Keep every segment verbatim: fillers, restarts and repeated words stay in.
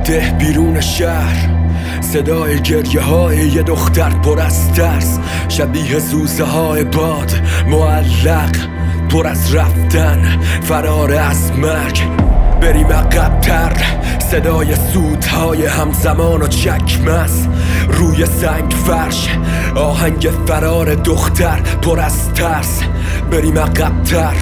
ده بیرون شهر، صدای گریه های یه دختر پر از ترس، شبیه زوزه های باد معلق، پر از رفتن، فرار از مرگ. بریم عقب‌تر، صدای سوتهای همزمان و چکمز روی سنگ فرش، آهنگ فرار دختر پر از ترس. بریم عقب‌تر،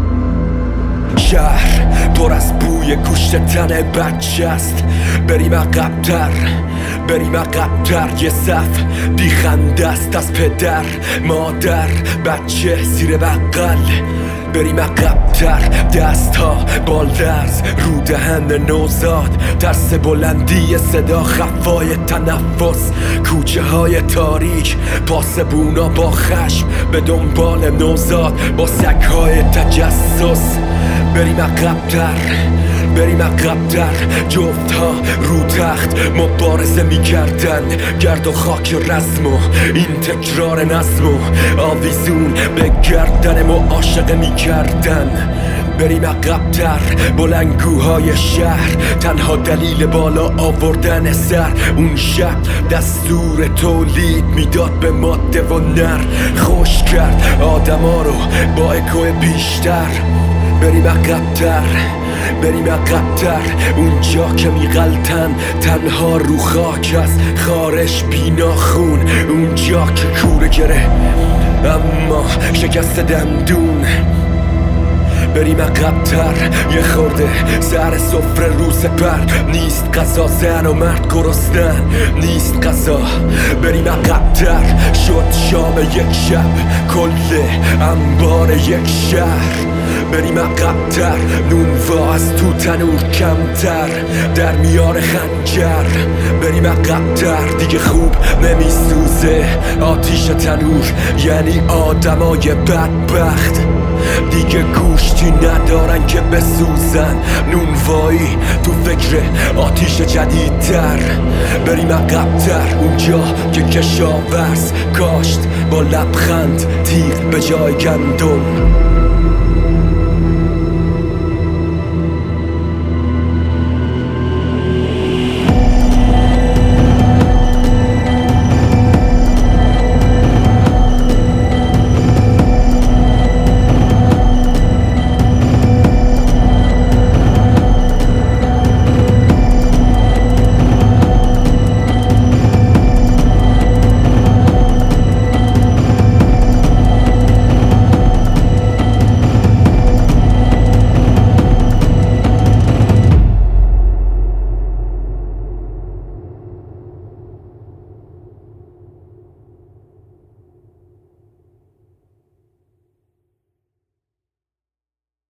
شهر پر از بوی گوشت تن بچه است. بریم عقب‌تر، بریم عقب‌تر، یه صف بیخنده است از پدر، مادر، بچه زیر بغل. بریم عقب‌تر، دست ها بالدرز رو دهن نوزاد، ترس بلندی صدا، خفای تنفس، کوچه های تاریک، پاسبونا با خشم به دنبال نوزاد با سگ های تجسس. بریم عقب‌تر، بریم عقب‌تر، جفت ها رو تخت مبارزه می کردن، گرد و خاک رسم و این تکرار نظم و آویزون به گردن معاشقه می کردن. بریم عقب‌تر، بلندگوهای شهر تنها دلیل بالا آوردن سر. اون شب دستور تولید میداد به ماده و نر، خوش کرد آدما رو با اکو بیشتر. بریم عقب‌تر، بریم عقب‌تر، اونجا که میغلطن تنها رو خاک است، خارش بینا خون، اونجا که کوره گره اما شکست دندون. بریم عقب‌تر، یه خورده سر سفره رو سپر، نیست غذا، زن و مرد گرسنن، نیست غذا. بریم عقب‌تر، شد شام یک شب، کل انبار یک شهر. بریم عقب‌تر، نونوا از تو تنور کمتر، در میان خنجر. بریم عقب‌تر، دیگه خوب نمیسوزه آتیش تنور، یعنی آدمای بدبخت دیگه گوشتی ندارن که بسوزن، نونوایی تو فکر آتیش جدیدتر. بریم عقب‌تر، اونجا که کشاورز کاشت با لبخند تیغ به جای گندم.